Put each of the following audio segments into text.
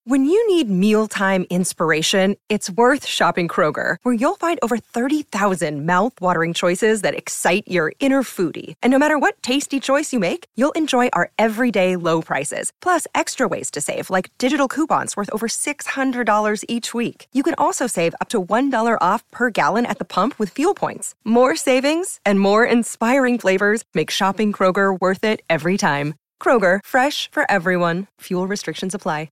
When you need mealtime inspiration, it's worth shopping Kroger, where you'll find over 30,000 mouth-watering choices that excite your inner foodie. And no matter what tasty choice you make, you'll enjoy our everyday low prices, plus extra ways to save, like digital coupons worth over $600 each week. You can also save up to $1 off per gallon at the pump with fuel points. More savings and more inspiring flavors make shopping Kroger worth it every time. Kroger, fresh for everyone. Fuel restrictions apply.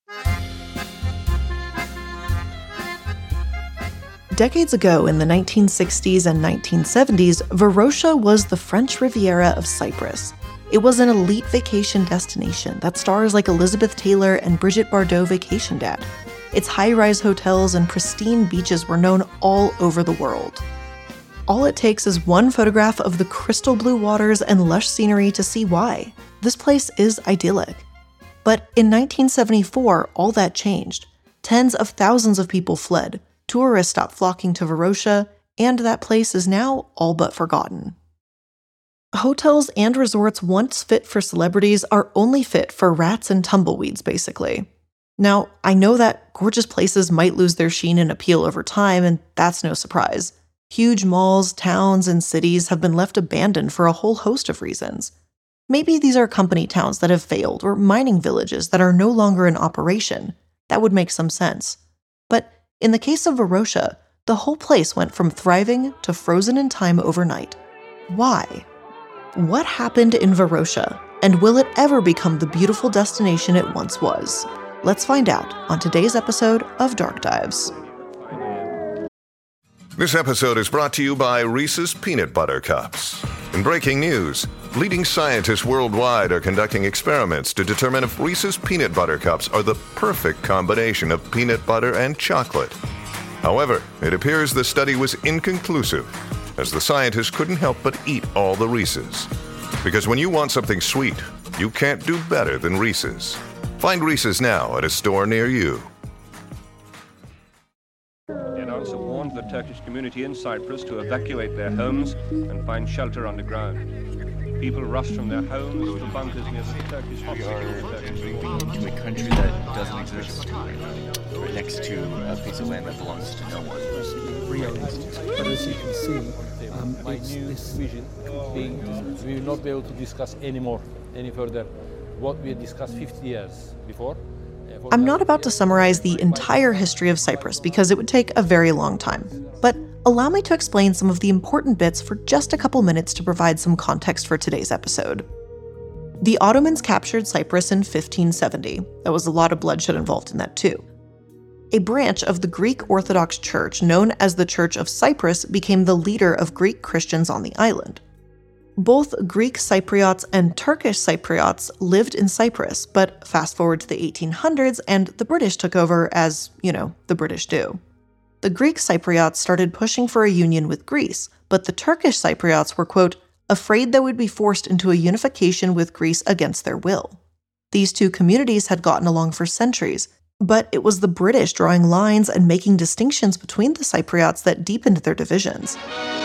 Decades ago, in the 1960s and 1970s, Varosha was the French Riviera of Cyprus. It was an elite vacation destination that stars like Elizabeth Taylor and Brigitte Bardot vacationed at. Its high-rise hotels and pristine beaches were known all over the world. All it takes is one photograph of the crystal blue waters and lush scenery to see why. This place is idyllic. But in 1974, all that changed. Tens of thousands of people fled. Tourists stopped flocking to Varosha, and that place is now all but forgotten. Hotels and resorts once fit for celebrities are only fit for rats and tumbleweeds, basically. Now, I know that gorgeous places might lose their sheen and appeal over time, and that's no surprise. Huge malls, towns, and cities have been left abandoned for a whole host of reasons. Maybe these are company towns that have failed, or mining villages that are no longer in operation. That would make some sense. But in the case of Varosha, the whole place went from thriving to frozen in time overnight. Why? What happened in Varosha, and will it ever become the beautiful destination it once was? Let's find out on today's episode of Dark Dives. This episode is brought to you by Reese's Peanut Butter Cups. In breaking news, leading scientists worldwide are conducting experiments to determine if Reese's Peanut Butter Cups are the perfect combination of peanut butter and chocolate. However, it appears the study was inconclusive, as the scientists couldn't help but eat all the Reese's. Because when you want something sweet, you can't do better than Reese's. Find Reese's now at a store near you. The Turkish community in Cyprus to evacuate their homes and find shelter underground. People rushed from their homes to bunkers near the Turkish hospital. Into a country that doesn't exist, right next to a piece of land that belongs to no one. But as you can see, My new vision being we will not be able to discuss any further what we had discussed 50 years before. I'm not about to summarize the entire history of Cyprus because it would take a very long time, but allow me to explain some of the important bits for just a couple minutes to provide some context for today's episode. The Ottomans captured Cyprus in 1570. There was a lot of bloodshed involved in that too. A branch of the Greek Orthodox Church known as the Church of Cyprus became the leader of Greek Christians on the island. Both Greek Cypriots and Turkish Cypriots lived in Cyprus, but fast forward to the 1800s and the British took over as, the British do. The Greek Cypriots started pushing for a union with Greece, but the Turkish Cypriots were, quote, afraid they would be forced into a unification with Greece against their will. These two communities had gotten along for centuries, but it was the British drawing lines and making distinctions between the Cypriots that deepened their divisions.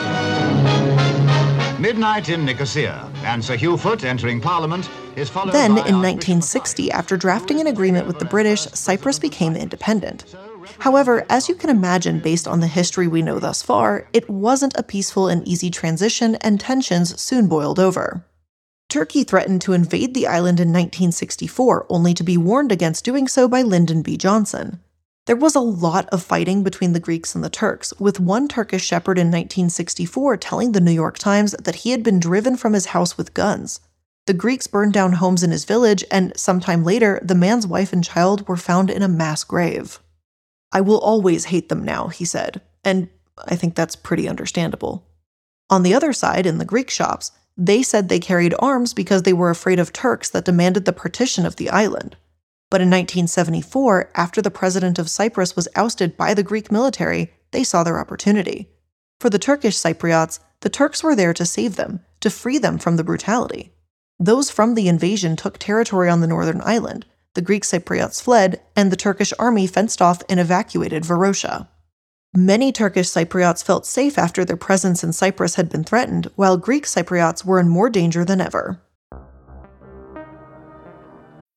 Midnight in Nicosia, and Sir Hugh Foot entering Parliament is followed Then, by in 1960, after drafting an agreement with the British, Cyprus became independent. However, as you can imagine based on the history we know thus far, it wasn't a peaceful and easy transition, and tensions soon boiled over. Turkey threatened to invade the island in 1964, only to be warned against doing so by Lyndon B. Johnson. There was a lot of fighting between the Greeks and the Turks, with one Turkish shepherd in 1964 telling the New York Times that he had been driven from his house with guns. The Greeks burned down homes in his village, and sometime later, the man's wife and child were found in a mass grave. I will always hate them now, he said, and I think that's pretty understandable. On the other side, in the Greek shops, they said they carried arms because they were afraid of Turks that demanded the partition of the island. But in 1974, after the president of Cyprus was ousted by the Greek military, they saw their opportunity. For the Turkish Cypriots, the Turks were there to save them, to free them from the brutality. Those from the invasion took territory on the northern island, the Greek Cypriots fled, and the Turkish army fenced off and evacuated Varosha. Many Turkish Cypriots felt safe after their presence in Cyprus had been threatened, while Greek Cypriots were in more danger than ever.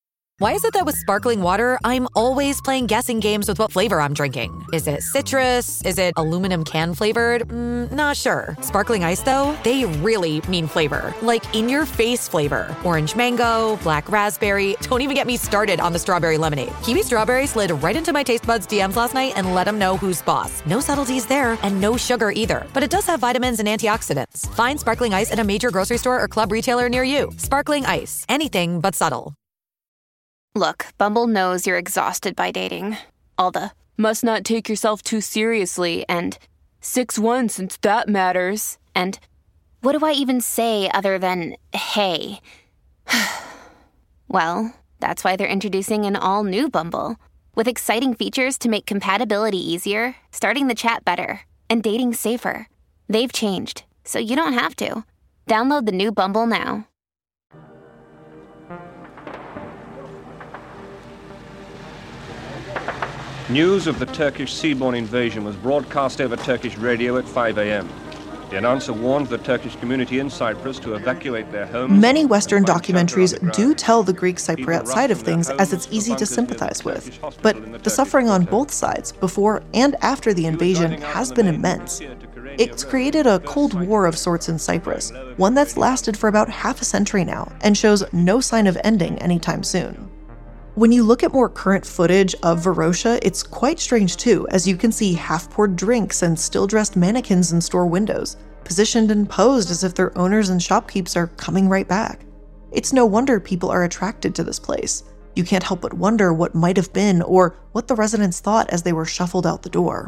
Why is it that with sparkling water, I'm always playing guessing games with what flavor I'm drinking? Is it citrus? Is it aluminum can flavored? Not sure. Sparkling ice, though, they really mean flavor. Like in-your-face flavor. Orange mango, black raspberry. Don't even get me started on the strawberry lemonade. Kiwi Strawberry slid right into my taste buds DMs last night and let them know who's boss. No subtleties there, and no sugar either. But it does have vitamins and antioxidants. Find sparkling ice at a major grocery store or club retailer near you. Sparkling ice. Anything but subtle. Look, Bumble knows you're exhausted by dating. All the, must not take yourself too seriously, and 6'1" since that matters, and what do I even say other than, hey? Well, that's why they're introducing an all-new Bumble, with exciting features to make compatibility easier, starting the chat better, and dating safer. They've changed, so you don't have to. Download the new Bumble now. News of the Turkish seaborne invasion was broadcast over Turkish radio at 5 a.m. The announcer warned the Turkish community in Cyprus to evacuate their homes. Many Western documentaries do tell the Greek Cypriot side of things, as it's easy to sympathize with. But the suffering on both sides, before and after the invasion, has been immense. It's created a Cold War of sorts in Cyprus, one that's lasted for about half a century now, and shows no sign of ending anytime soon. When you look at more current footage of Varosha, it's quite strange too, as you can see half-poured drinks and still-dressed mannequins in store windows, positioned and posed as if their owners and shopkeepers are coming right back. It's no wonder people are attracted to this place. You can't help but wonder what might have been or what the residents thought as they were shuffled out the door.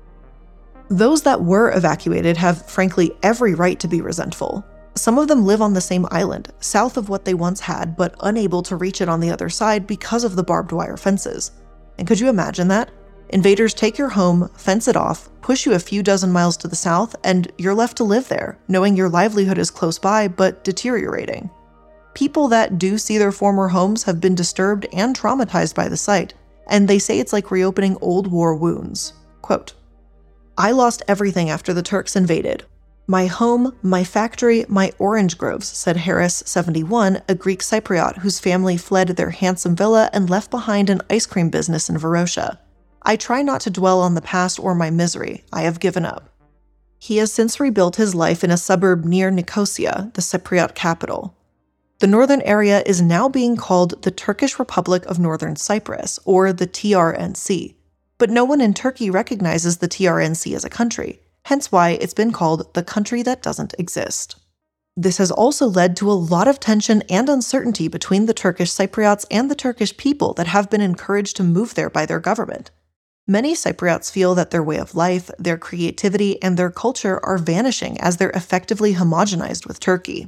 Those that were evacuated have, frankly, every right to be resentful. Some of them live on the same island, south of what they once had, but unable to reach it on the other side because of the barbed wire fences. And could you imagine that? Invaders take your home, fence it off, push you a few dozen miles to the south, and you're left to live there, knowing your livelihood is close by but deteriorating. People that do see their former homes have been disturbed and traumatized by the sight, and they say it's like reopening old war wounds. Quote, "I lost everything after the Turks invaded. My home, my factory, my orange groves," said Harris, 71, a Greek Cypriot whose family fled their handsome villa and left behind an ice cream business in Varosha. "I try not to dwell on the past or my misery. I have given up." He has since rebuilt his life in a suburb near Nicosia, the Cypriot capital. The northern area is now being called the Turkish Republic of Northern Cyprus, or the TRNC. But no one in Turkey recognizes the TRNC as a country. Hence why it's been called the country that doesn't exist. This has also led to a lot of tension and uncertainty between the Turkish Cypriots and the Turkish people that have been encouraged to move there by their government. Many Cypriots feel that their way of life, their creativity, and their culture are vanishing as they're effectively homogenized with Turkey.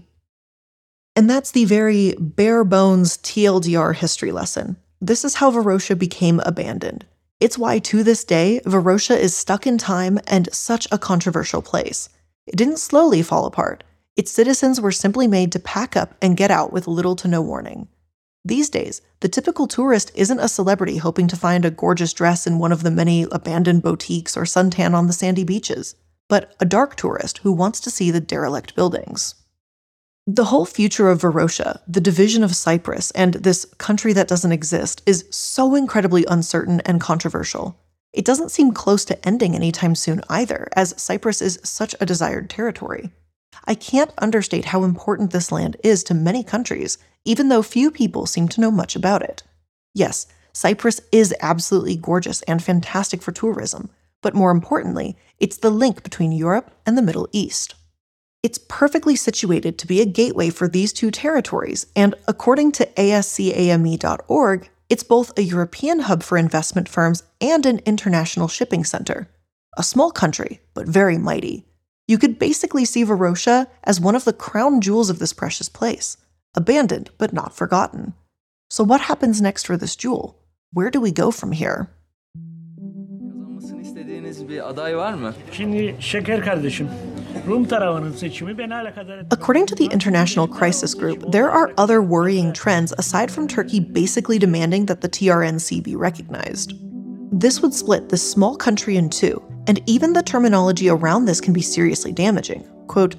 And that's the very bare-bones TLDR history lesson. This is how Varosha became abandoned. It's why, to this day, Varosha is stuck in time and such a controversial place. It didn't slowly fall apart. Its citizens were simply made to pack up and get out with little to no warning. These days, the typical tourist isn't a celebrity hoping to find a gorgeous dress in one of the many abandoned boutiques or suntan on the sandy beaches, but a dark tourist who wants to see the derelict buildings. The whole future of Varosha, the division of Cyprus, and this country that doesn't exist is so incredibly uncertain and controversial. It doesn't seem close to ending anytime soon either, as Cyprus is such a desired territory. I can't understate how important this land is to many countries, even though few people seem to know much about it. Yes, Cyprus is absolutely gorgeous and fantastic for tourism, but more importantly, it's the link between Europe and the Middle East. It's perfectly situated to be a gateway for these two territories, and according to ASCAME.org, it's both a European hub for investment firms and an international shipping center. A small country, but very mighty. You could basically see Varosha as one of the crown jewels of this precious place, abandoned but not forgotten. So what happens next for this jewel? Where do we go from here? According to the International Crisis Group, there are other worrying trends aside from Turkey basically demanding that the TRNC be recognized. This would split this small country in two, and even the terminology around this can be seriously damaging. Quote,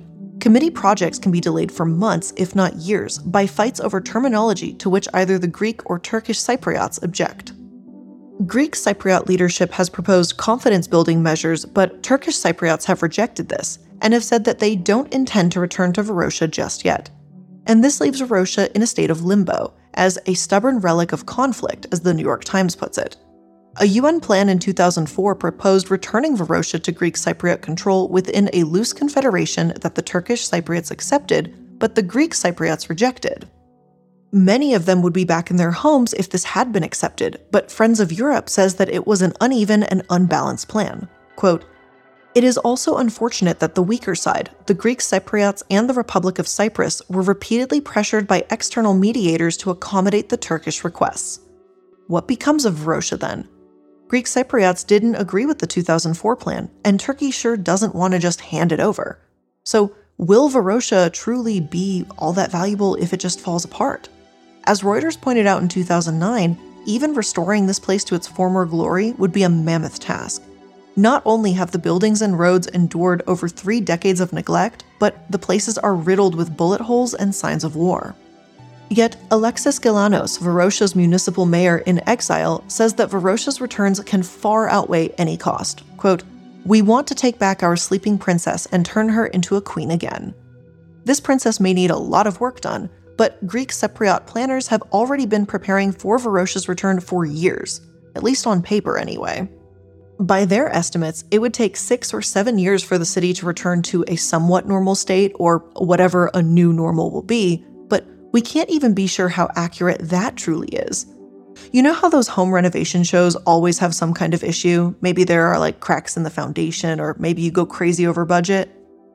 Committee projects can be delayed for months, if not years, by fights over terminology to which either the Greek or Turkish Cypriots object. Greek Cypriot leadership has proposed confidence-building measures, but Turkish Cypriots have rejected this and have said that they don't intend to return to Varosha just yet. And this leaves Varosha in a state of limbo, as a stubborn relic of conflict, as the New York Times puts it. A UN plan in 2004 proposed returning Varosha to Greek Cypriot control within a loose confederation that the Turkish Cypriots accepted, but the Greek Cypriots rejected. Many of them would be back in their homes if this had been accepted, but Friends of Europe says that it was an uneven and unbalanced plan. Quote, "It is also unfortunate that the weaker side, the Greek Cypriots and the Republic of Cyprus, were repeatedly pressured by external mediators to accommodate the Turkish requests. What becomes of Varosha then? Greek Cypriots didn't agree with the 2004 plan, and Turkey sure doesn't want to just hand it over. So, will Varosha truly be all that valuable if it just falls apart? As Reuters pointed out in 2009, even restoring this place to its former glory would be a mammoth task. Not only have the buildings and roads endured over 3 decades of neglect, but the places are riddled with bullet holes and signs of war. Yet, Alexis Gelanos, Varosha's municipal mayor in exile, says that Varosha's returns can far outweigh any cost. Quote, "We want to take back our sleeping princess and turn her into a queen again. This princess may need a lot of work done, but Greek Cypriot planners have already been preparing for Varosha's return for years, at least on paper anyway." By their estimates, it would take 6 or 7 years for the city to return to a somewhat normal state, or whatever a new normal will be, but we can't even be sure how accurate that truly is. You know how those home renovation shows always have some kind of issue? Maybe there are cracks in the foundation, or maybe you go crazy over budget.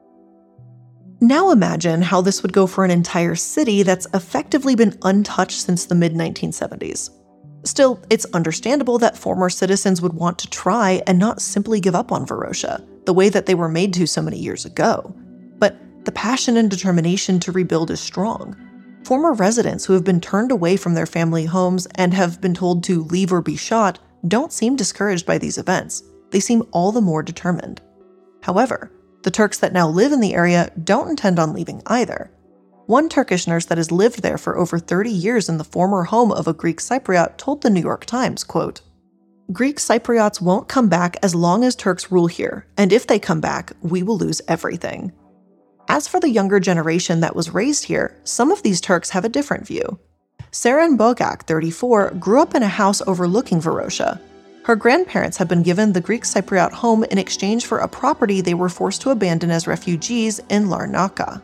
Now imagine how this would go for an entire city that's effectively been untouched since the mid-1970s. Still, it's understandable that former citizens would want to try and not simply give up on Varosha, the way that they were made to so many years ago. But the passion and determination to rebuild is strong. Former residents who have been turned away from their family homes and have been told to leave or be shot don't seem discouraged by these events. They seem all the more determined. However, the Turks that now live in the area don't intend on leaving either. One Turkish nurse that has lived there for over 30 years in the former home of a Greek Cypriot told the New York Times, quote, "Greek Cypriots won't come back as long as Turks rule here, and if they come back, we will lose everything." As for the younger generation that was raised here, some of these Turks have a different view. Seren Bogak, 34, grew up in a house overlooking Varosha. Her grandparents had been given the Greek Cypriot home in exchange for a property they were forced to abandon as refugees in Larnaca.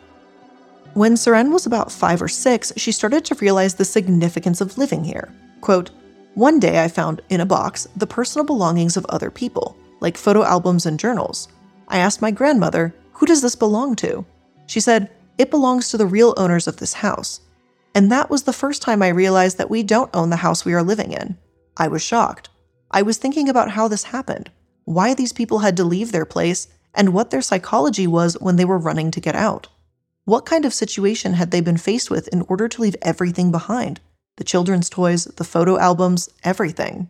When Seren was about 5 or 6, she started to realize the significance of living here. Quote, "One day I found, in a box, the personal belongings of other people, like photo albums and journals. I asked my grandmother, 'Who does this belong to?' She said, 'It belongs to the real owners of this house.' And that was the first time I realized that we don't own the house we are living in. I was shocked. I was thinking about how this happened, why these people had to leave their place, and what their psychology was when they were running to get out. What kind of situation had they been faced with in order to leave everything behind? The children's toys, the photo albums, everything."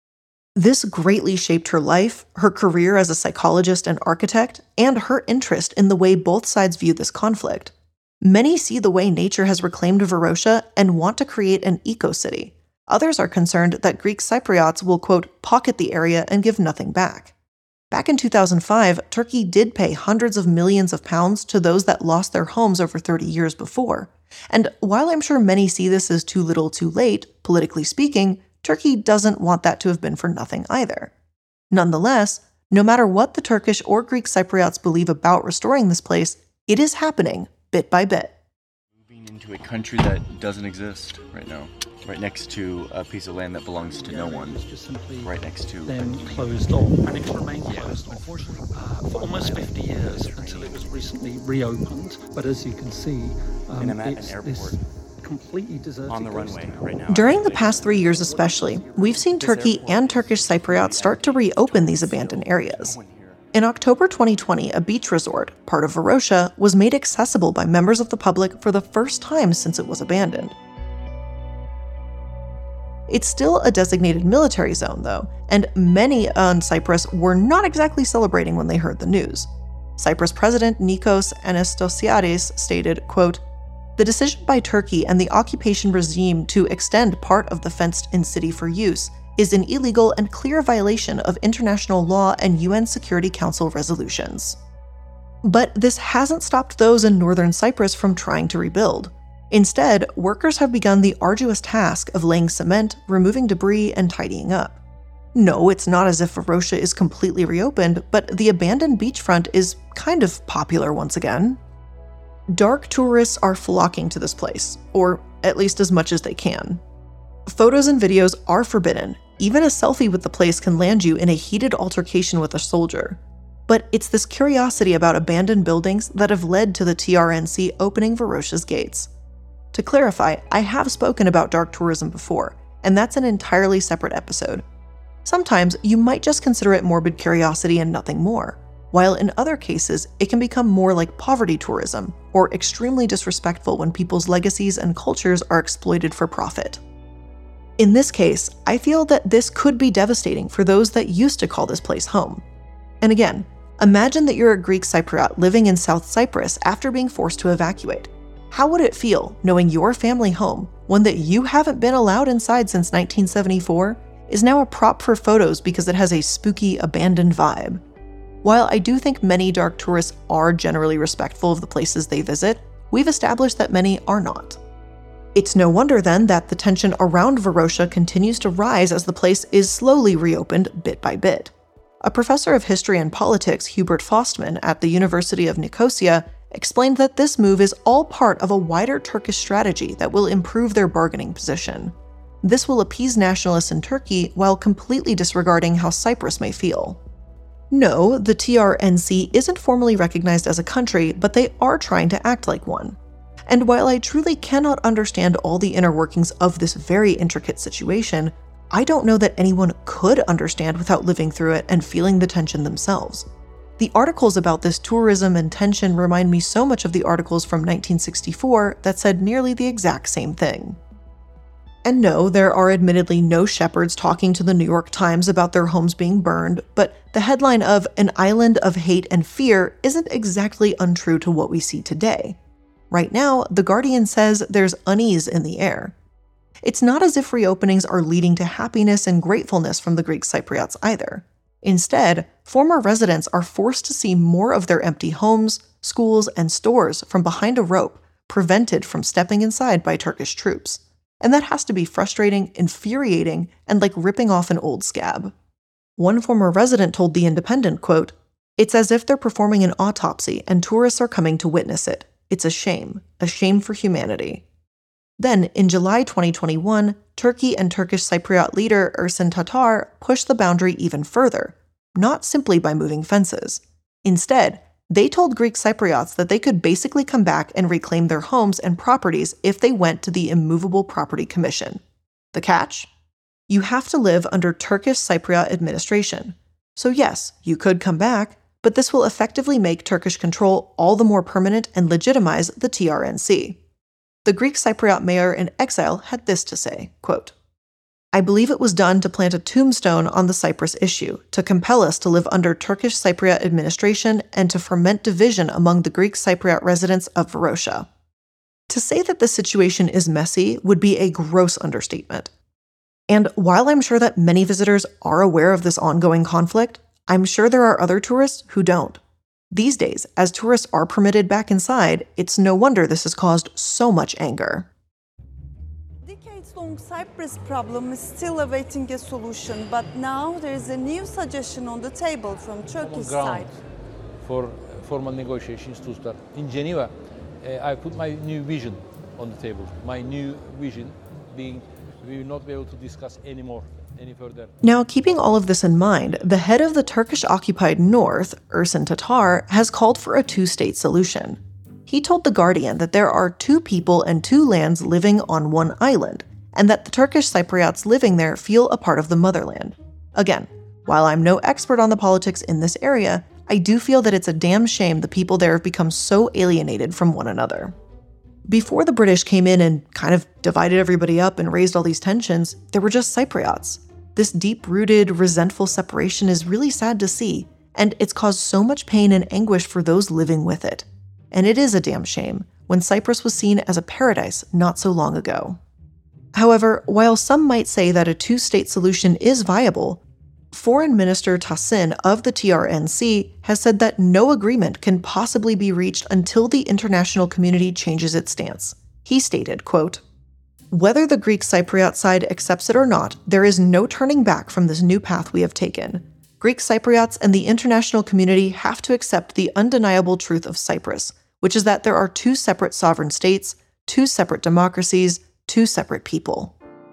This greatly shaped her life, her career as a psychologist and architect, and her interest in the way both sides view this conflict. Many see the way nature has reclaimed Varosha and want to create an eco-city. Others are concerned that Greek Cypriots will, quote, "pocket the area and give nothing back." Back in 2005, Turkey did pay hundreds of millions of pounds to those that lost their homes over 30 years before. And while I'm sure many see this as too little too late, politically speaking, Turkey doesn't want that to have been for nothing either. Nonetheless, no matter what the Turkish or Greek Cypriots believe about restoring this place, it is happening bit by bit. Moving into a country that doesn't exist right now, right next to a piece of land that belongs to no one, right next to then closed off, and it's remained closed off for almost 50 years until it was recently reopened. But as you can see, it's this completely deserted on the runway right now. During the past 3 years especially, we've seen Turkey and Turkish Cypriots start to reopen these abandoned areas. In October 2020, a beach resort, part of Varosha, was made accessible by members of the public for the first time since it was abandoned. It's still a designated military zone, though, and many on Cyprus were not exactly celebrating when they heard the news. Cyprus President Nikos Anastasiades stated, quote, "The decision by Turkey and the occupation regime to extend part of the fenced-in city for use is an illegal and clear violation of international law and UN Security Council resolutions." But this hasn't stopped those in northern Cyprus from trying to rebuild. Instead, workers have begun the arduous task of laying cement, removing debris, and tidying up. No, it's not as if Varosha is completely reopened, but the abandoned beachfront is kind of popular once again. Dark tourists are flocking to this place, or at least as much as they can. Photos and videos are forbidden. Even a selfie with the place can land you in a heated altercation with a soldier. But it's this curiosity about abandoned buildings that have led to the TRNC opening Varosha's gates. To clarify, I have spoken about dark tourism before, and that's an entirely separate episode. Sometimes you might just consider it morbid curiosity and nothing more, while in other cases it can become more like poverty tourism, or extremely disrespectful when people's legacies and cultures are exploited for profit. In this case, I feel that this could be devastating for those that used to call this place home. And again, imagine that you're a Greek Cypriot living in South Cyprus after being forced to evacuate. How would it feel knowing your family home, one that you haven't been allowed inside since 1974, is now a prop for photos because it has a spooky, abandoned vibe? While I do think many dark tourists are generally respectful of the places they visit, we've established that many are not. It's no wonder then that the tension around Varosha continues to rise as the place is slowly reopened bit by bit. A professor of history and politics, Hubert Faustman, at the University of Nicosia, explained that this move is all part of a wider Turkish strategy that will improve their bargaining position. This will appease nationalists in Turkey while completely disregarding how Cyprus may feel. No, the TRNC isn't formally recognized as a country, but they are trying to act like one. And while I truly cannot understand all the inner workings of this very intricate situation, I don't know that anyone could understand without living through it and feeling the tension themselves. The articles about this tourism and tension remind me so much of the articles from 1964 that said nearly the exact same thing. And no, there are admittedly no shepherds talking to the New York Times about their homes being burned, but the headline of "An Island of Hate and Fear" isn't exactly untrue to what we see today. Right now, The Guardian says there's unease in the air. It's not as if reopenings are leading to happiness and gratefulness from the Greek Cypriots either. Instead, former residents are forced to see more of their empty homes, schools, and stores from behind a rope, prevented from stepping inside by Turkish troops. And that has to be frustrating, infuriating, and like ripping off an old scab. One former resident told The Independent, quote, "It's as if they're performing an autopsy and tourists are coming to witness it. It's a shame for humanity." Then, in July 2021, Turkey and Turkish Cypriot leader Ersin Tatar pushed the boundary even further, not simply by moving fences. Instead, they told Greek Cypriots that they could basically come back and reclaim their homes and properties if they went to the Immovable Property Commission. The catch? You have to live under Turkish Cypriot administration. So yes, you could come back, but this will effectively make Turkish control all the more permanent and legitimize the TRNC. The Greek Cypriot mayor in exile had this to say, quote, "I believe it was done to plant a tombstone on the Cyprus issue, to compel us to live under Turkish Cypriot administration and to foment division among the Greek Cypriot residents of Varosha." To say that the situation is messy would be a gross understatement. And while I'm sure that many visitors are aware of this ongoing conflict, I'm sure there are other tourists who don't. These days, as tourists are permitted back inside, it's no wonder this has caused so much anger. Decades-long Cyprus problem is still awaiting a solution, but now there is a new suggestion on the table from Turkish side. For formal negotiations to start. In Geneva, I put my new vision on the table. My new vision being we will not be able to discuss any further. Now, keeping all of this in mind, the head of the Turkish-occupied North, Ersin Tatar, has called for a two-state solution. He told The Guardian that there are two people and two lands living on one island, and that the Turkish Cypriots living there feel a part of the motherland. Again, while I'm no expert on the politics in this area, I do feel that it's a damn shame the people there have become so alienated from one another. Before the British came in and kind of divided everybody up and raised all these tensions, there were just Cypriots. This deep-rooted, resentful separation is really sad to see, and it's caused so much pain and anguish for those living with it. And it is a damn shame when Cyprus was seen as a paradise not so long ago. However, while some might say that a two-state solution is viable, Foreign Minister Tahsin of the TRNC has said that no agreement can possibly be reached until the international community changes its stance. He stated, quote, "Whether the Greek Cypriot side accepts it or not, there is no turning back from this new path we have taken. Greek Cypriots and the international community have to accept the undeniable truth of Cyprus, which is that there are two separate sovereign states, two separate democracies, two separate people."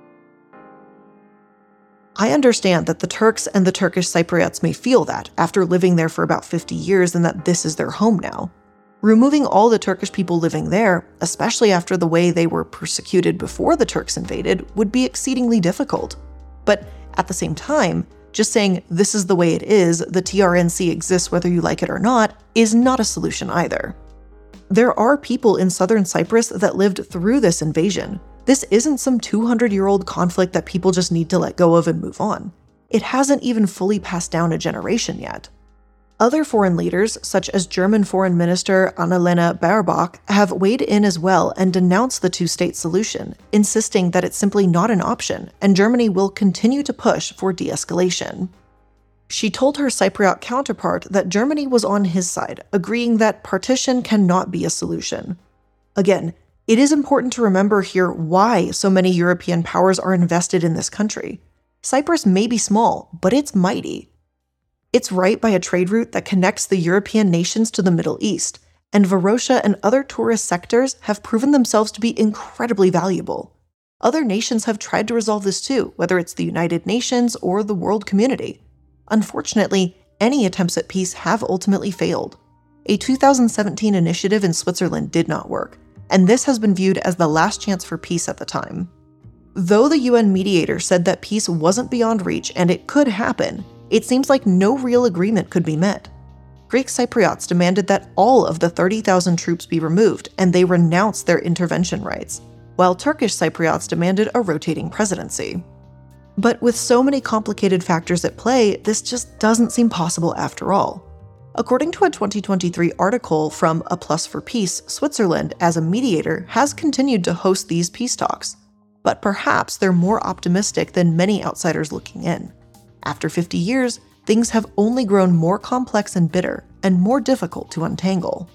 I understand that the Turks and the Turkish Cypriots may feel that after living there for about 50 years and that this is their home now. Removing all the Turkish people living there, especially after the way they were persecuted before the Turks invaded, would be exceedingly difficult. But at the same time, just saying this is the way it is, the TRNC exists whether you like it or not, is not a solution either. There are people in southern Cyprus that lived through this invasion. This isn't some 200-year-old conflict that people just need to let go of and move on. It hasn't even fully passed down a generation yet. Other foreign leaders, such as German Foreign Minister Annalena Baerbock, have weighed in as well and denounced the two-state solution, insisting that it's simply not an option, and Germany will continue to push for de-escalation. She told her Cypriot counterpart that Germany was on his side, agreeing that partition cannot be a solution. Again, it is important to remember here why so many European powers are invested in this country. Cyprus may be small, but it's mighty. It's right by a trade route that connects the European nations to the Middle East, and Varosha and other tourist sectors have proven themselves to be incredibly valuable. Other nations have tried to resolve this too, whether it's the United Nations or the world community. Unfortunately, any attempts at peace have ultimately failed. A 2017 initiative in Switzerland did not work, and this has been viewed as the last chance for peace at the time. Though the UN mediator said that peace wasn't beyond reach and it could happen, it seems like no real agreement could be met. Greek Cypriots demanded that all of the 30,000 troops be removed, and they renounced their intervention rights, while Turkish Cypriots demanded a rotating presidency. But with so many complicated factors at play, this just doesn't seem possible after all. According to a 2023 article from A Plus for Peace, Switzerland, as a mediator, has continued to host these peace talks. But perhaps they're more optimistic than many outsiders looking in. After 50 years, things have only grown more complex and bitter, and more difficult to untangle.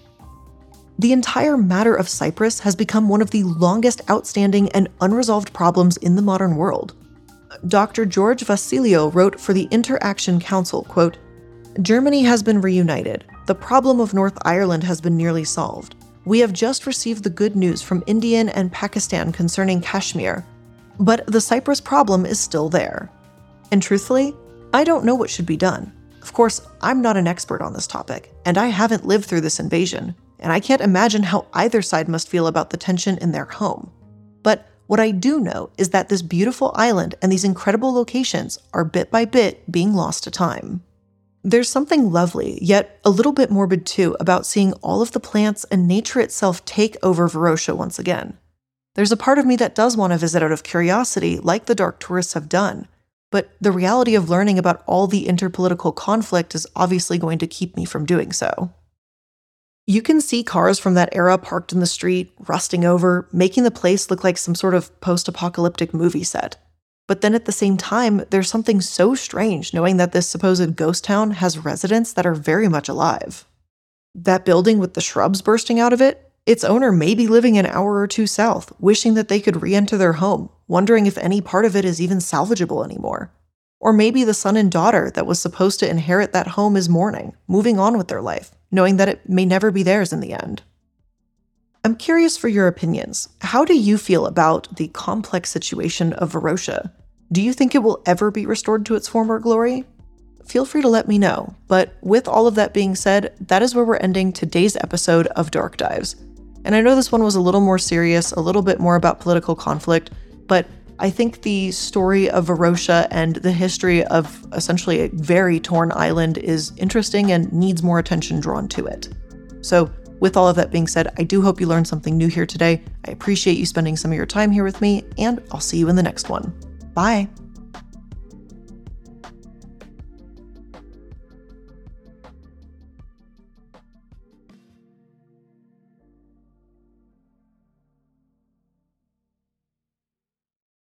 The entire matter of Cyprus has become one of the longest outstanding and unresolved problems in the modern world. Dr. George Vassiliou wrote for the Interaction Council, quote, "Germany has been reunited. The problem of North Ireland has been nearly solved. We have just received the good news from India and Pakistan concerning Kashmir. But the Cyprus problem is still there. And truthfully, I don't know what should be done. Of course, I'm not an expert on this topic, and I haven't lived through this invasion, and I can't imagine how either side must feel about the tension in their home. But what I do know is that this beautiful island and these incredible locations are bit by bit being lost to time." There's something lovely, yet a little bit morbid too, about seeing all of the plants and nature itself take over Varosha once again. There's a part of me that does want to visit out of curiosity, like the dark tourists have done, but the reality of learning about all the interpolitical conflict is obviously going to keep me from doing so. You can see cars from that era parked in the street, rusting over, making the place look like some sort of post-apocalyptic movie set. But then at the same time, there's something so strange knowing that this supposed ghost town has residents that are very much alive. That building with the shrubs bursting out of it, its owner may be living an hour or two south, wishing that they could re-enter their home, wondering if any part of it is even salvageable anymore. Or maybe the son and daughter that was supposed to inherit that home is mourning, moving on with their life, knowing that it may never be theirs in the end. I'm curious for your opinions. How do you feel about the complex situation of Varosha? Do you think it will ever be restored to its former glory? Feel free to let me know. But with all of that being said, that is where we're ending today's episode of Dark Dives. And I know this one was a little more serious, a little bit more about political conflict, but I think the story of Varosha and the history of essentially a very torn island is interesting and needs more attention drawn to it. So with all of that being said, I do hope you learned something new here today. I appreciate you spending some of your time here with me, and I'll see you in the next one. Bye.